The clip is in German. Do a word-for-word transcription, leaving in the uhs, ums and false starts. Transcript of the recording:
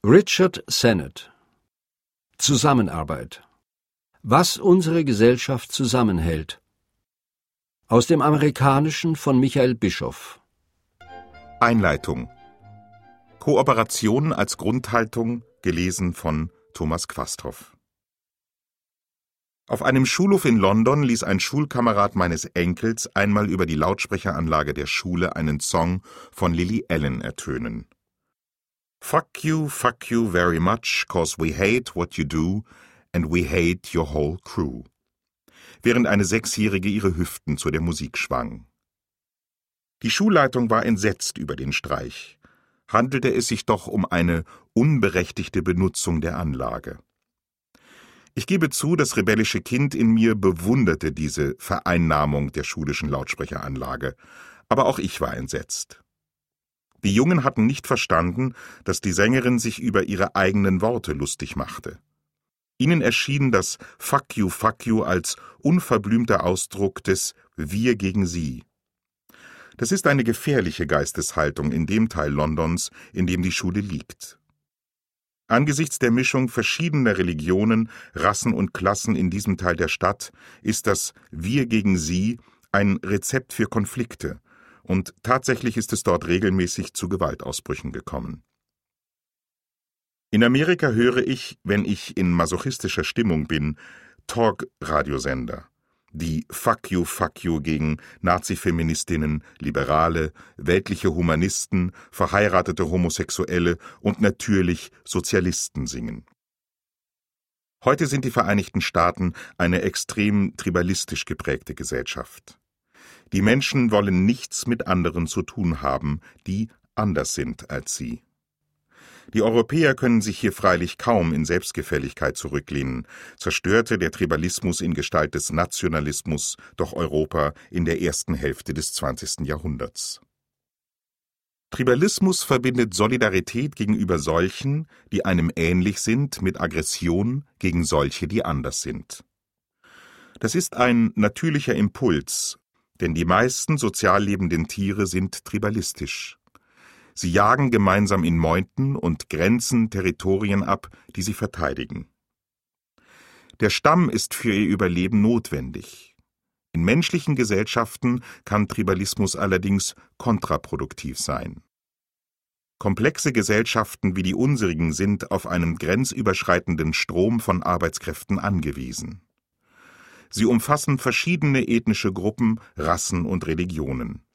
Richard Sennett. Zusammenarbeit. Was unsere Gesellschaft zusammenhält. Aus dem Amerikanischen von Michael Bischoff. Einleitung. Kooperation als Grundhaltung, gelesen von Thomas Quasthoff. Auf einem Schulhof in London ließ ein Schulkamerad meines Enkels einmal über die Lautsprecheranlage der Schule einen Song von Lily Allen ertönen. Fuck you, fuck you very much, cause we hate what you do and we hate your whole crew. Während eine Sechsjährige ihre Hüften zu der Musik schwang. Die Schulleitung war entsetzt über den Streich. Handelte es sich doch um eine unberechtigte Benutzung der Anlage. Ich gebe zu, das rebellische Kind in mir bewunderte diese Vereinnahmung der schulischen Lautsprecheranlage, aber auch ich war entsetzt. Die Jungen hatten nicht verstanden, dass die Sängerin sich über ihre eigenen Worte lustig machte. Ihnen erschien das Fuck you, fuck you als unverblümter Ausdruck des Wir gegen sie. Das ist eine gefährliche Geisteshaltung in dem Teil Londons, in dem die Schule liegt. Angesichts der Mischung verschiedener Religionen, Rassen und Klassen in diesem Teil der Stadt ist das Wir gegen sie ein Rezept für Konflikte, und tatsächlich ist es dort regelmäßig zu Gewaltausbrüchen gekommen. In Amerika höre ich, wenn ich in masochistischer Stimmung bin, Talk-Radiosender, die Fuck you, fuck you gegen Nazi-Feministinnen, Liberale, weltliche Humanisten, verheiratete Homosexuelle und natürlich Sozialisten singen. Heute sind die Vereinigten Staaten eine extrem tribalistisch geprägte Gesellschaft. Die Menschen wollen nichts mit anderen zu tun haben, die anders sind als sie. Die Europäer können sich hier freilich kaum in Selbstgefälligkeit zurücklehnen, zerstörte der Tribalismus in Gestalt des Nationalismus doch Europa in der ersten Hälfte des zwanzigsten Jahrhunderts. Tribalismus verbindet Solidarität gegenüber solchen, die einem ähnlich sind, mit Aggression gegen solche, die anders sind. Das ist ein natürlicher Impuls, denn die meisten sozial lebenden Tiere sind tribalistisch. Sie jagen gemeinsam in Meuten und grenzen Territorien ab, die sie verteidigen. Der Stamm ist für ihr Überleben notwendig. In menschlichen Gesellschaften kann Tribalismus allerdings kontraproduktiv sein. Komplexe Gesellschaften wie die unserigen sind auf einen grenzüberschreitenden Strom von Arbeitskräften angewiesen. Sie umfassen verschiedene ethnische Gruppen, Rassen und Religionen.